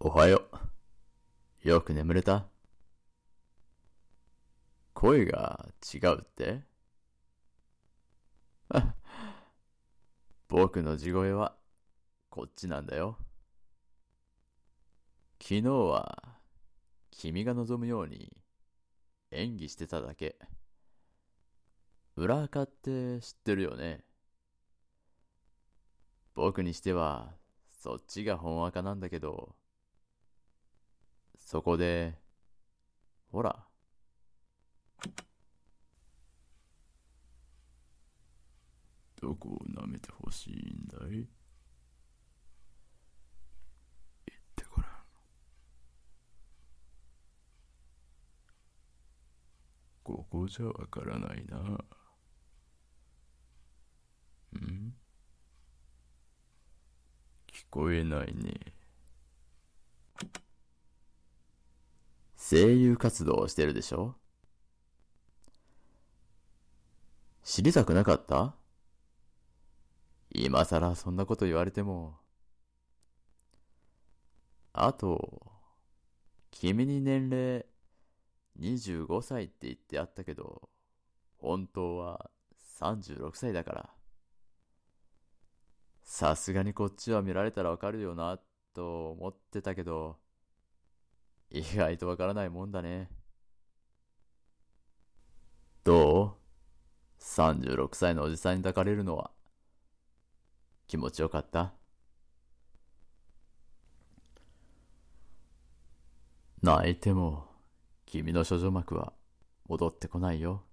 おはよう。よく眠れた？声が違うって？僕の地声はこっちなんだよ。昨日は君が望むように演技してただけ。裏垢って知ってるよね？僕にしてはそっちが本垢なんだけど、そこで、ほら。どこを舐めてほしいんだい？言ってごらん。ここじゃわからないな。聞こえないね。声優活動をしてるでしょ？知りたくなかった？今さらそんなこと言われても。あと、君に年齢25歳って言ってあったけど、本当は36歳だから。さすがにこっちは見られたらわかるよな、と思ってたけど、意外とわからないもんだね。どう？ 36 歳のおじさんに抱かれるのは気持ちよかった？泣いても君の処女膜は戻ってこないよ。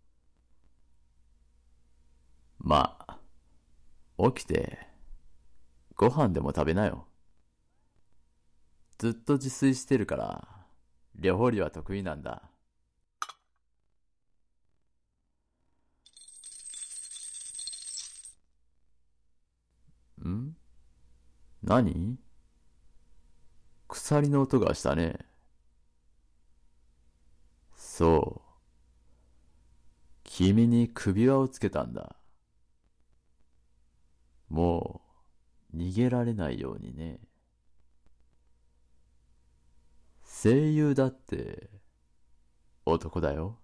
まあ、起きてご飯でも食べなよ。ずっと自炊してるから料理は得意なんだ。ん？何？鎖の音がしたね。そう。君に首輪をつけたんだ。もう逃げられないようにね。声優だって男だよ。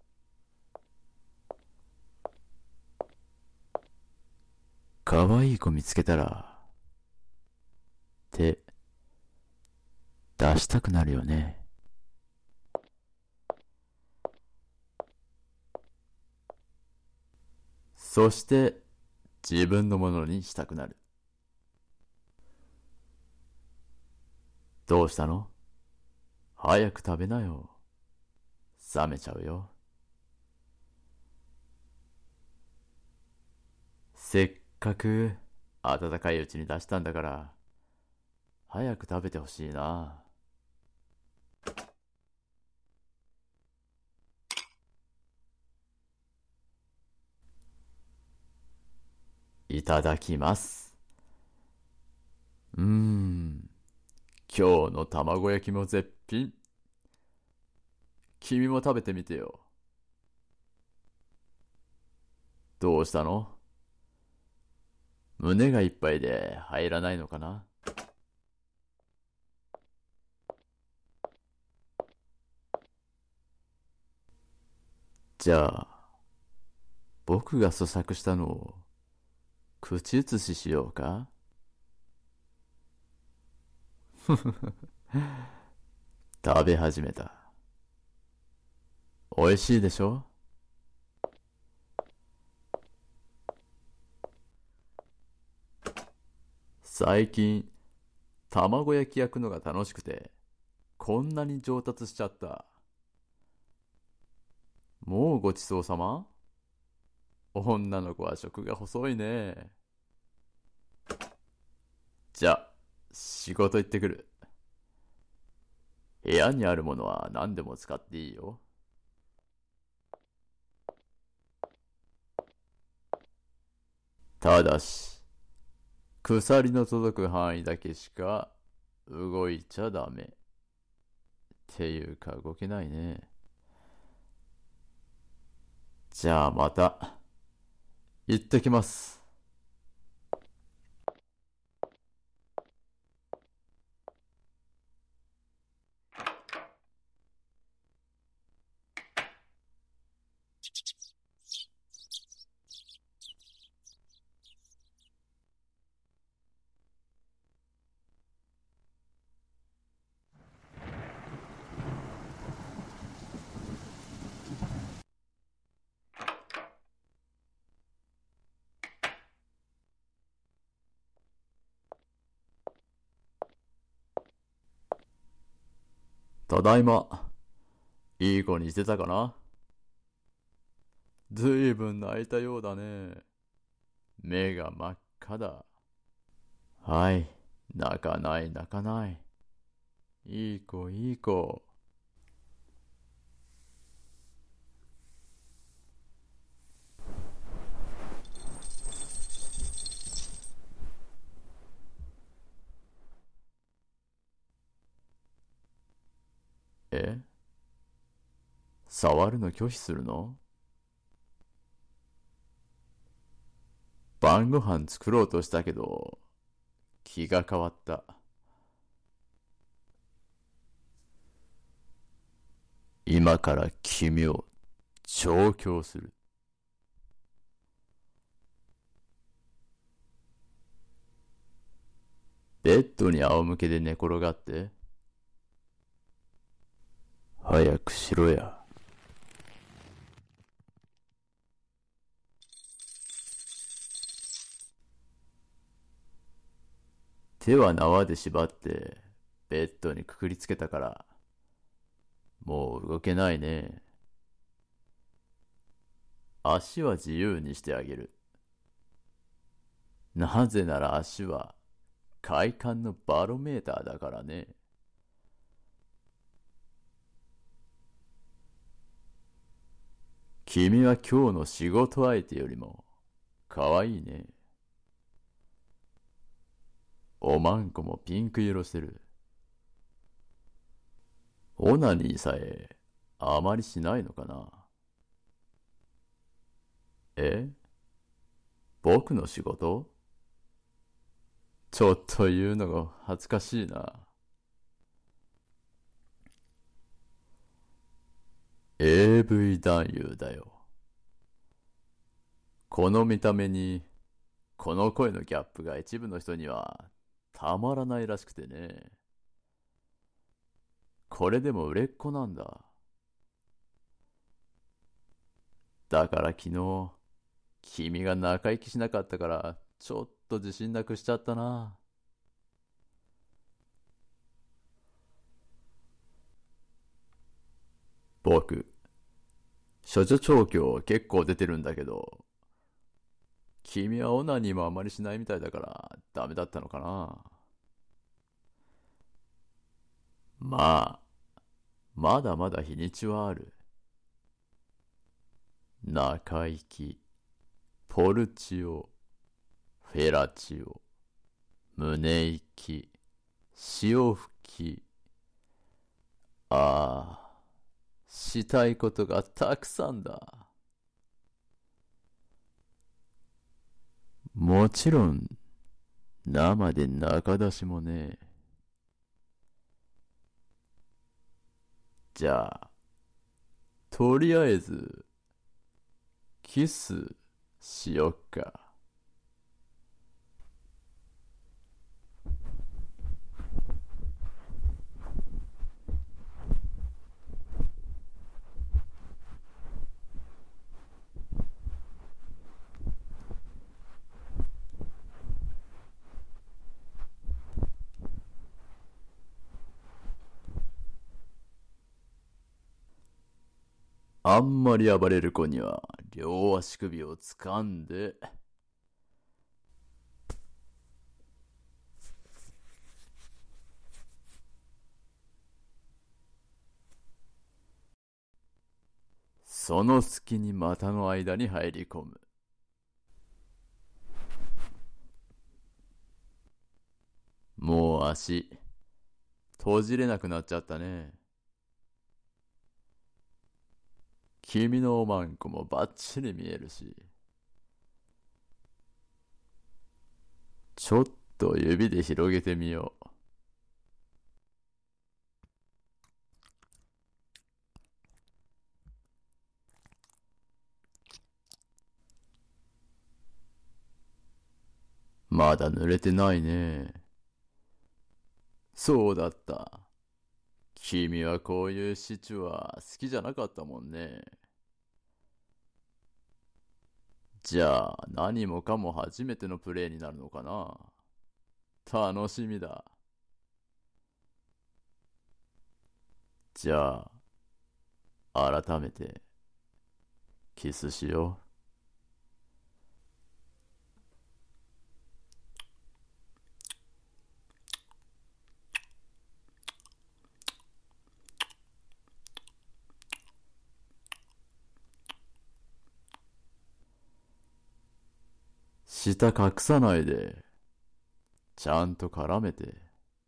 可愛い子見つけたら手出したくなるよね。そして自分のものにしたくなる。どうしたの？早く食べなよ。冷めちゃうよ。せっかく温かいうちに出したんだから、早く食べてほしいな。いただきます。今日の卵焼きも絶品。君も食べてみてよ。どうしたの？胸がいっぱいで入らないのかな？じゃあ、僕が咀嚼したのを口移ししようか？食べ始めた。美味しいでしょ？最近、卵焼き焼くのが楽しくて、こんなに上達しちゃった。もうごちそうさま？女の子は食が細いね。じゃ、仕事行ってくる。部屋にあるものは何でも使っていいよ。ただし、鎖の届く範囲だけしか動いちゃダメ。っていうか動けないね。じゃあまた。行ってきます。 ただいま。いい子にしてたかな？ずいぶん泣いたようだね。目が真っ赤だ。はい、泣かない泣かない。いい子いい子。え？触るの拒否するの？晩ご飯作ろうとしたけど、気が変わった。今から君を調教する。ベッドに仰向けで寝転がって。早くしろや。手は縄で縛ってベッドにくくりつけたから、もう動けないね。足は自由にしてあげる。なぜなら足は快感のバロメーターだからね。君は今日の仕事相手よりも可愛いね。おまんこもピンク色してる。オナニーさえあまりしないのかな？え？僕の仕事？ちょっと言うのが恥ずかしいな。AV 男優だよ。この見た目に、この声のギャップが一部の人にはたまらないらしくてね。これでも売れっ子なんだ。だから昨日、君が仲行きしなかったから、ちょっと自信なくしちゃったな。僕、処女調教結構出てるんだけど、君はオナニーもあまりしないみたいだからダメだったのかな。まあ、まだまだ日にちはある。中行き、ポルチオ、フェラチオ、胸行き、潮吹き。ああ、したいことがたくさんだ。もちろん、生で中出しもね。じゃあ、とりあえず、キスしよっか。あんまり暴れる子には、両足首を掴んで、その隙に股の間に入り込む。もう足、閉じれなくなっちゃったね。君のおまんこもバッチリ見えるし、ちょっと指で広げてみよう。まだ濡れてないね。そうだった。君はこういうシチュは好きじゃなかったもんね。じゃあ何もかも初めてのプレイになるのかな。楽しみだ。 じゃあ、改めて、キスしよう。舌隠さないで、ちゃんと絡めて。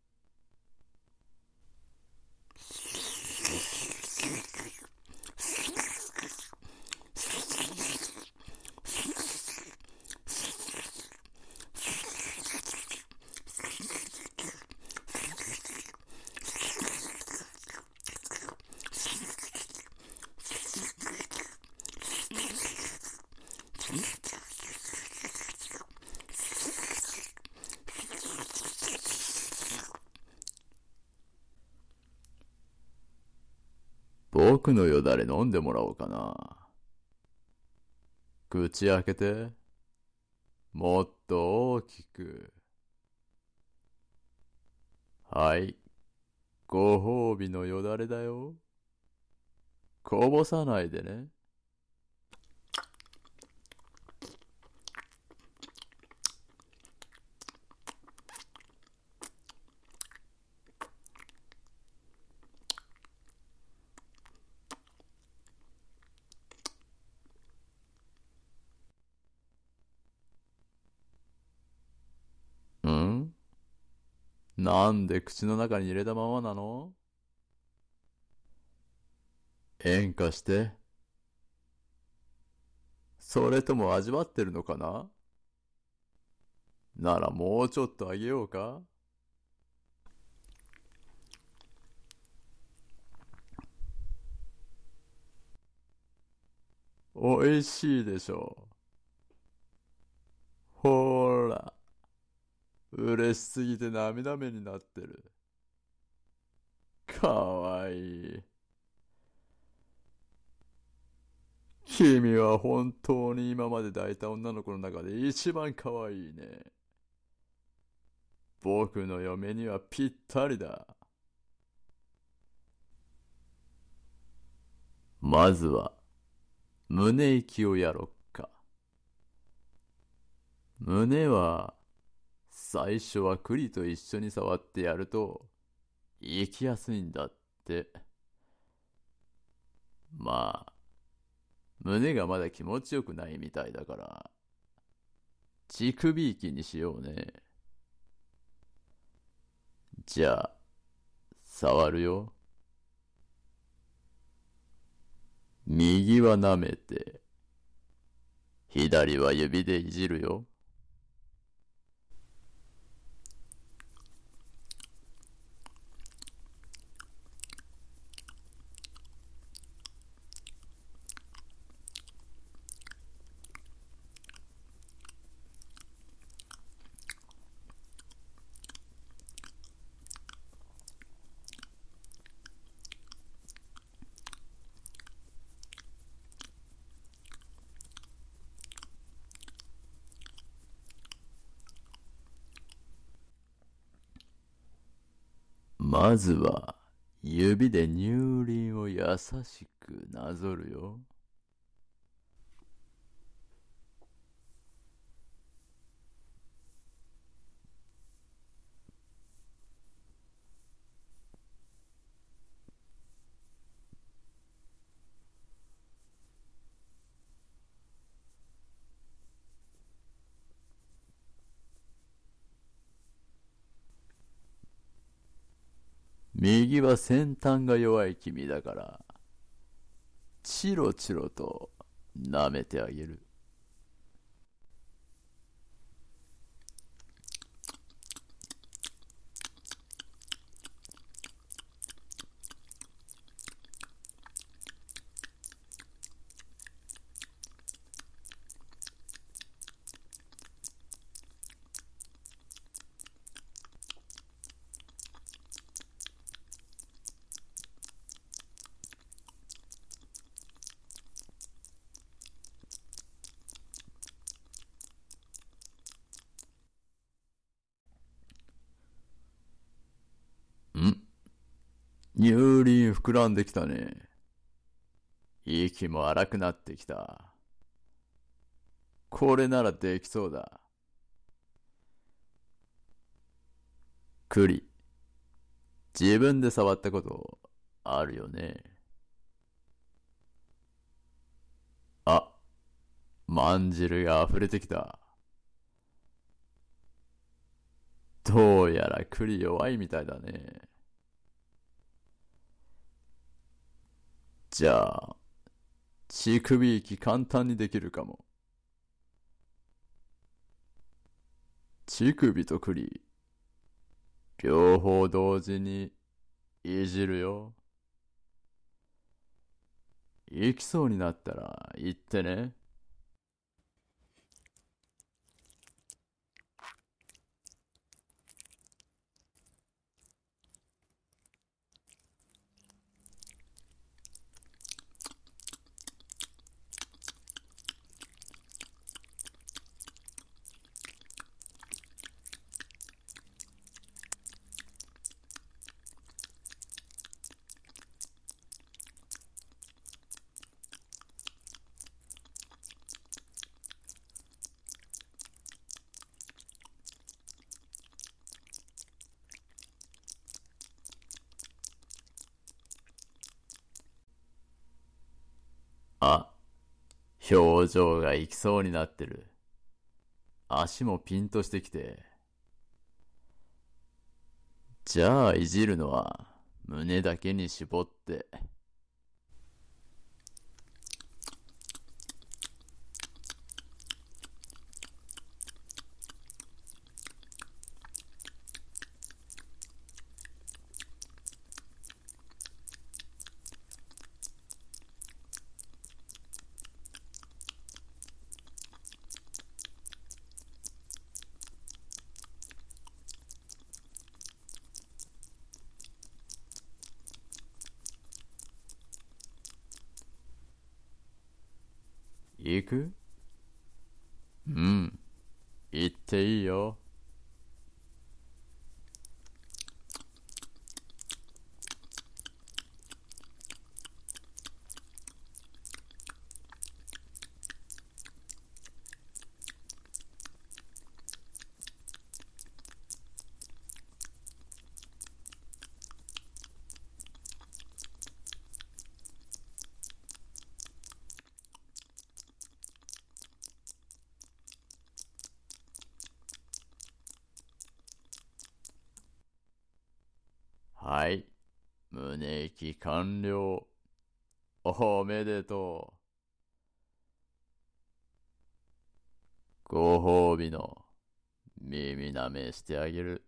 僕のよだれ飲んでもらおうかな。口開けて。もっと大きく。はい。ご褒美のよだれだよ。こぼさないでね。んなんで口の中に入れたままなの？演歌して。それとも味わってるのかな？ならもうちょっとあげようか？おいしいでしょう。ほーら、嬉しすぎて涙目になってる。かわいい。君は本当に今まで抱いた女の子の中で一番かわいいね。僕の嫁にはぴったりだ。まずは、胸息をやろっか。胸は、最初は栗と一緒に触ってやると、行きやすいんだって。まあ、胸がまだ気持ちよくないみたいだから、乳首息にしようね。じゃあ、触るよ。右は舐めて、左は指でいじるよ。まずは、指で乳輪を優しくなぞるよ。右は先端が弱い君だから、チロチロと舐めてあげる。 乳輪膨らんできたね。息も荒くなってきた。これならできそうだ。栗。自分で触ったことあるよね。あ、まんじるが溢れてきた。どうやら栗弱いみたいだね。じゃあ、乳首息簡単にできるかも。乳首と栗、両方同時にいじるよ。行きそうになったら言ってね。あ、表情が行きそうになってる。足もピンとしてきて。じゃあいじるのは胸だけに絞って。行く？うん、行っていいよ。はい、胸息完了。おめでとう。ご褒美の耳舐めしてあげる。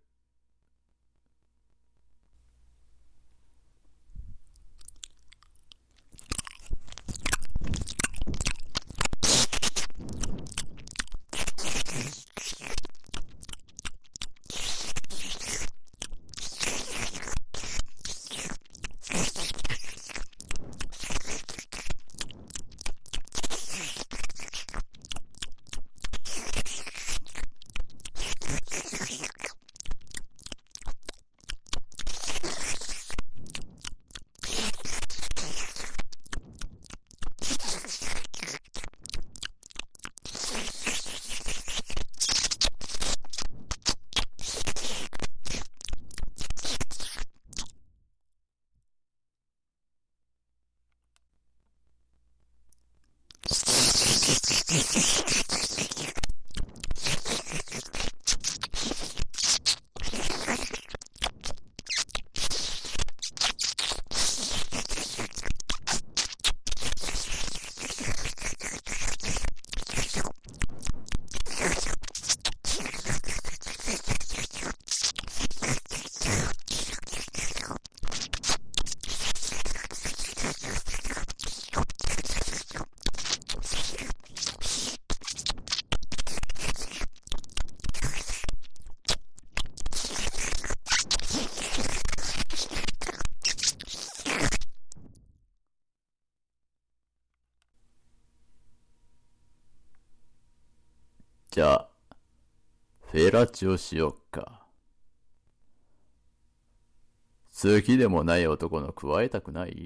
じゃあ、フェラチオしよっか。 好きでもない男の加えたくない？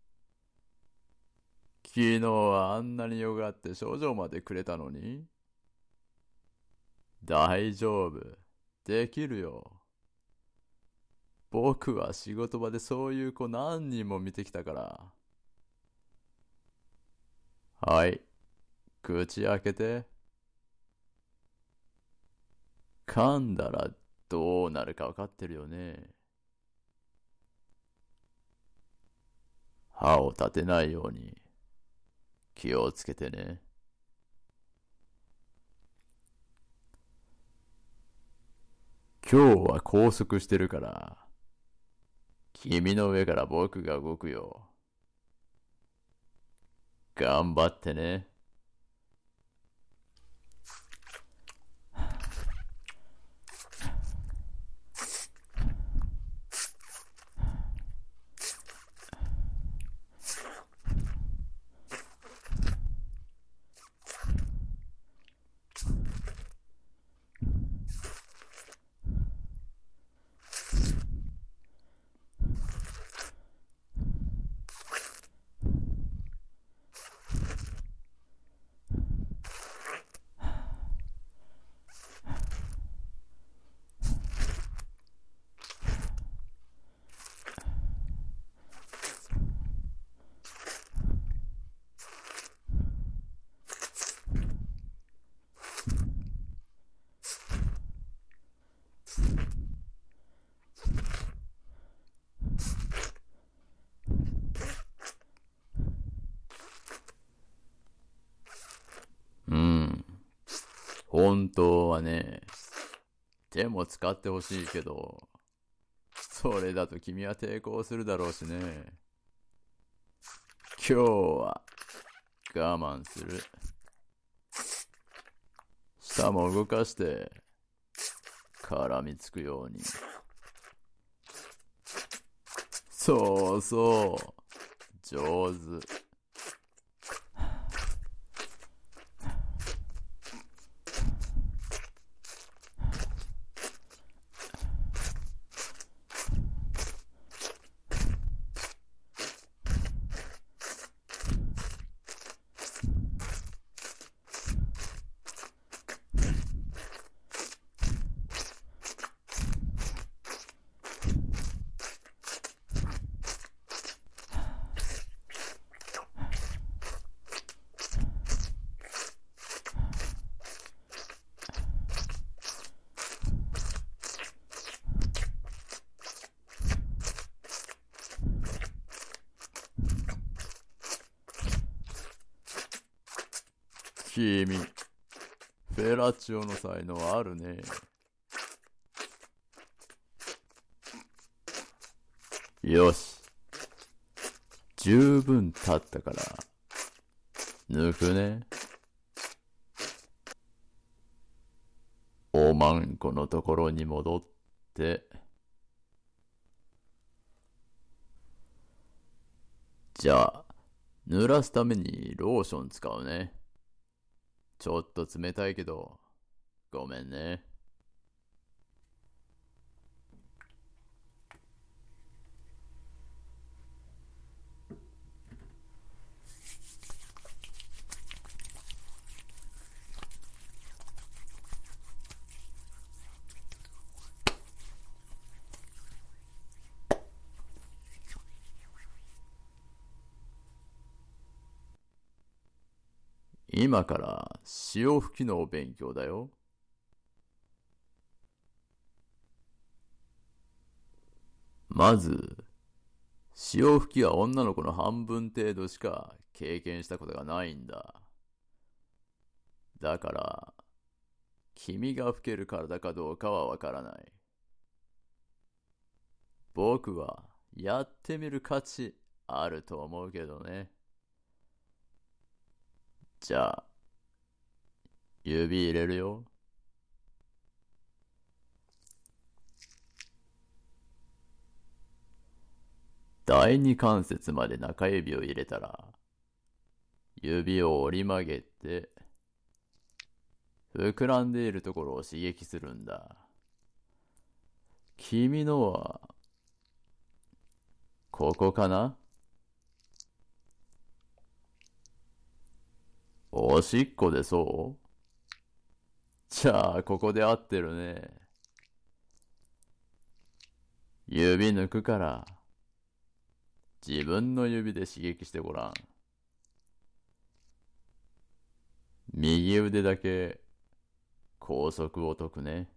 昨日はあんなによがって症状までくれたのに。大丈夫。できるよ。僕は仕事場でそういう子何人も見てきたから。はい。口開けて。噛んだらどうなるか分かってるよね。歯を立てないように気をつけてね。今日は拘束してるから、君の上から僕が動くよ。頑張ってね。本当はね、手も使ってほしいけど、それだと君は抵抗するだろうしね。今日は我慢する。舌も動かして絡みつくように。そうそう、上手。君、フェラチオの才能あるね。よし。十分経ったから、抜くね。おまんこのところに戻って。じゃあ、濡らすためにローション使うね。ちょっと冷たいけど、ごめんね。今から潮吹きの勉強だよ。まず、潮吹きは女の子の半分程度しか経験したことがないんだ。だから、君が吹ける体かどうかはわからない。僕はやってみる価値あると思うけどね。じゃあ、指入れるよ。第二関節まで中指を入れたら、指を折り曲げて、膨らんでいるところを刺激するんだ。君のは、 ここかな？おしっこでそう？じゃあ、ここで合ってるね。指抜くから、自分の指で刺激してごらん。右腕だけ、拘束を解くね。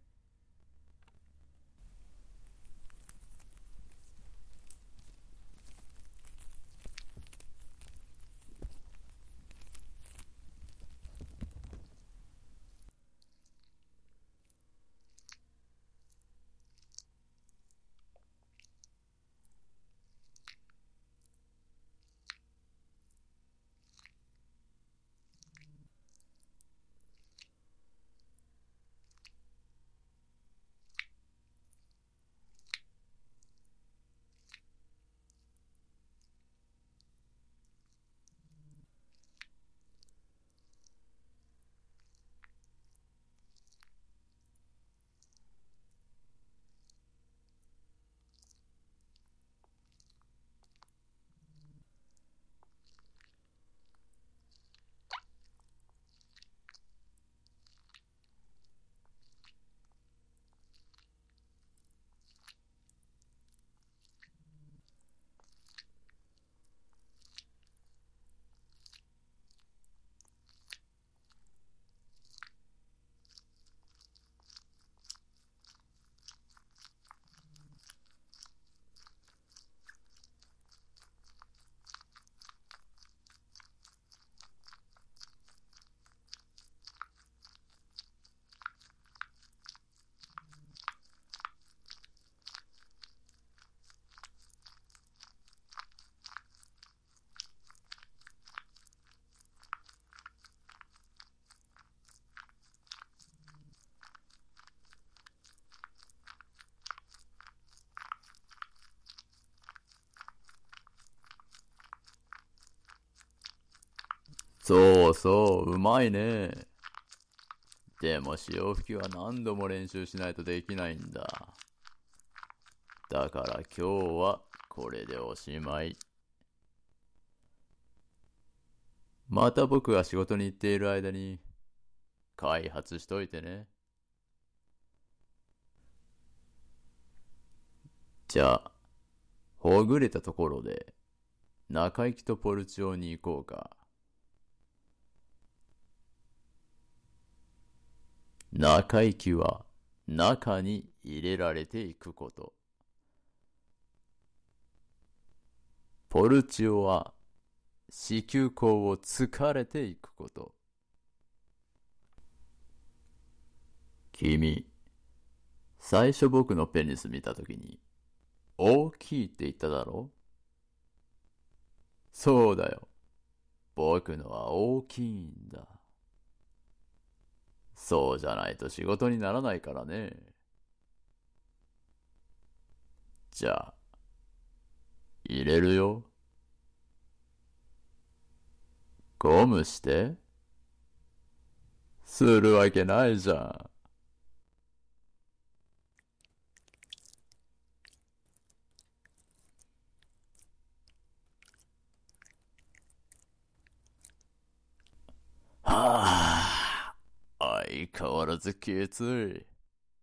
そうそう、うまいね。でも潮吹きは何度も練習しないとできないんだ。だから今日はこれでおしまい。また僕が仕事に行っている間に開発しといてね。じゃあ、ほぐれたところで中行きとポルチオに行こうか。中行きは中に入れられていくこと。ポルチオは子宮口を疲れていくこと。君、最初僕のペニス見たときに大きいって言っただろ？そうだよ。僕のは大きいんだ。そうじゃないと仕事にならないからね。じゃあ、入れるよ。ゴムしてするわけないじゃん。はあ、相変わらずきつい。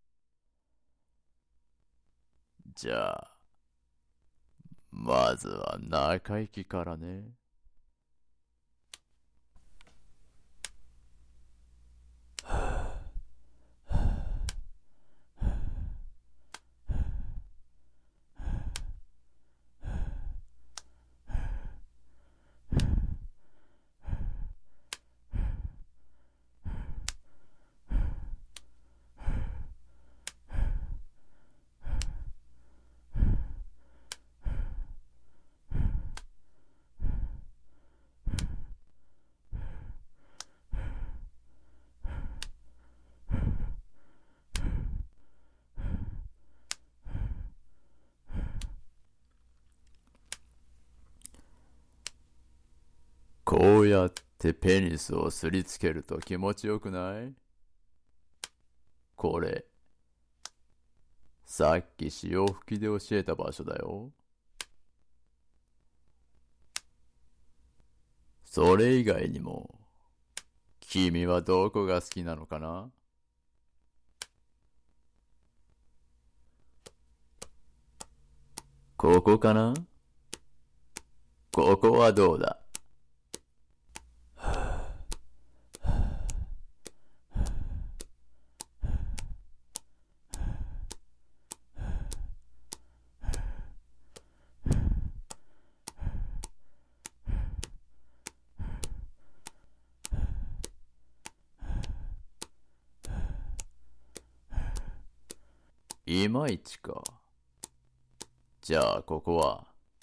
じゃあ、まずは中行きからね。こうやってペニスをすりつけると気持ちよくない？これ、さっき潮吹きで教えた場所だよ。 それ以外にも、君はどこが好きなのかな？ここかな？ここはどうだ？いまいちか。じゃあここは。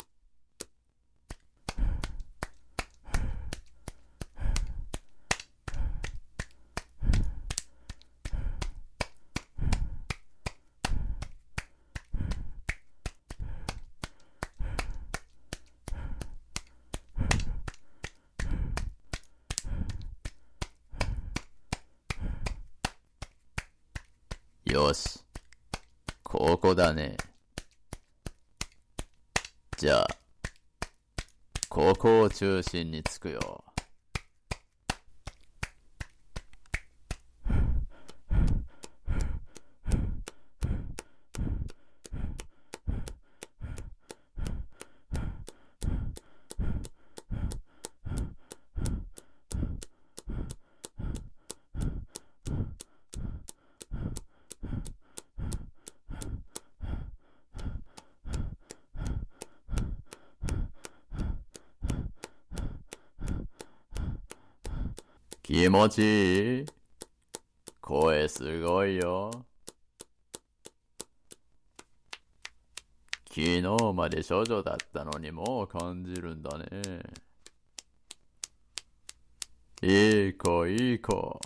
よし、ここだね。じゃあ、ここを中心につくよ。気持ちいい？声すごいよ。昨日まで処女だったのにもう感じるんだね。いい子いい子。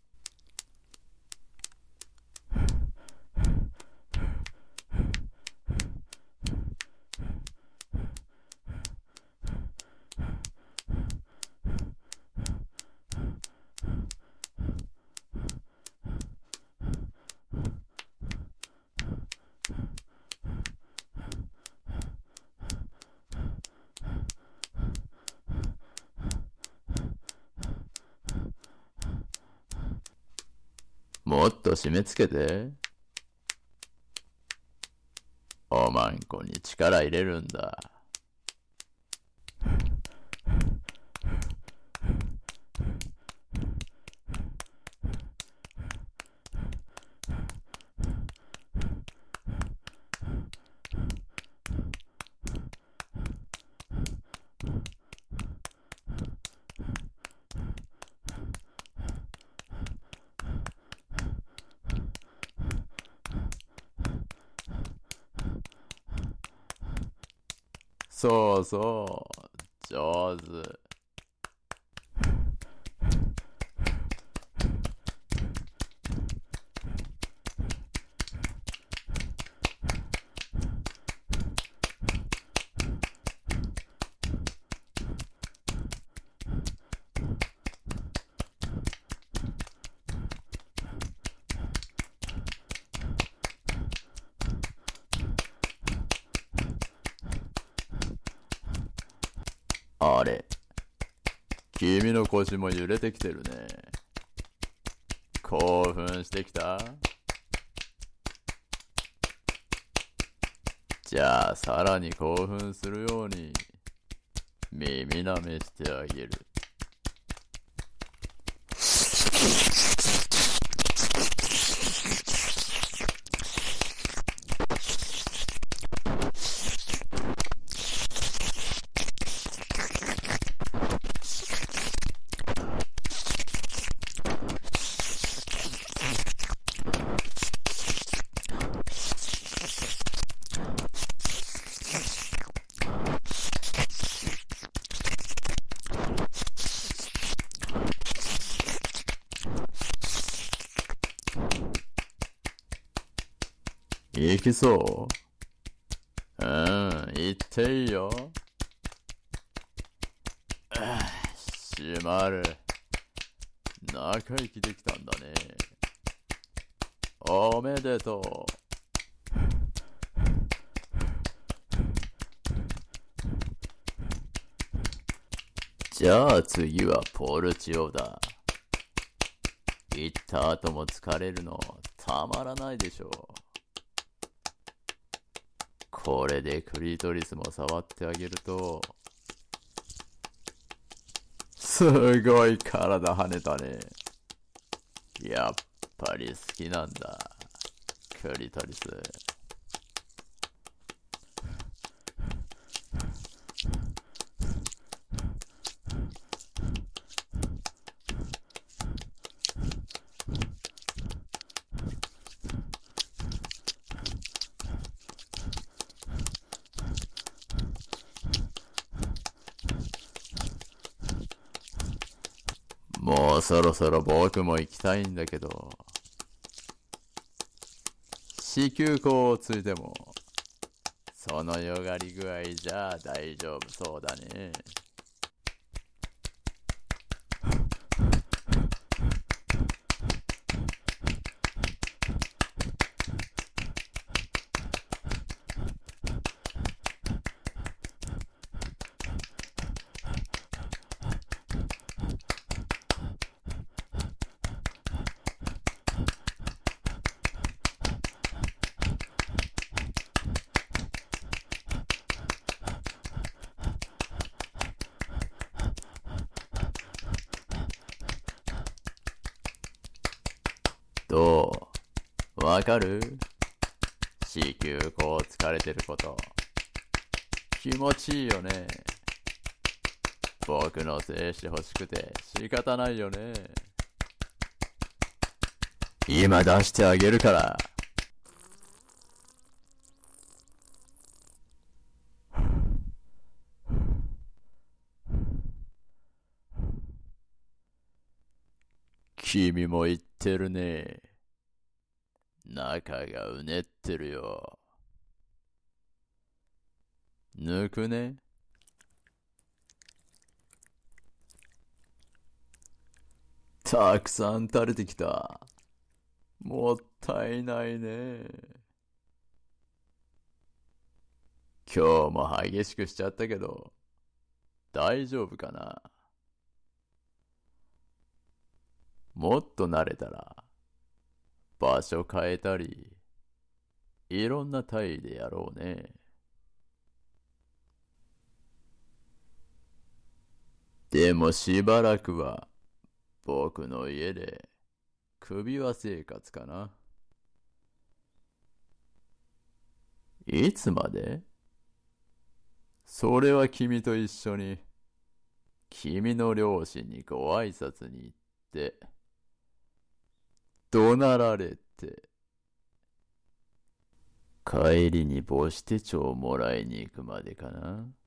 もっと締め付けて。おまんこに力入れるんだ。そうそう、上手。あれ、君の腰も揺れてきてるね。興奮してきた？じゃあさらに興奮するように耳舐めしてあげる。行きそう？行っていいよ。閉まる。中行きできたんだね。おめでとう。 じゃあ次はポルチオだ。行った後も疲れるのたまらないでしょう。これでクリトリスも触ってあげると、すごい体跳ねたね。やっぱり好きなんだ、クリトリス。もうそろそろ僕も行きたいんだけど、子宮口をついても、そのよがり具合じゃ大丈夫そうだね。どう？わかる？子宮口疲れてること。気持ちいいよね。僕の精子欲しくて仕方ないよね。今出してあげるから。君も言ってるね。中がうねってるよ。抜くね。たくさん垂れてきた。もったいないね。今日も激しくしちゃったけど、大丈夫かな。もっと慣れたら、場所変えたり、いろんな体位でやろうね。でもしばらくは、僕の家で、首輪生活かな。いつまで？それは君と一緒に、君の両親にご挨拶に行って、怒鳴られて、帰りに母子手帳をもらいに行くまでかな。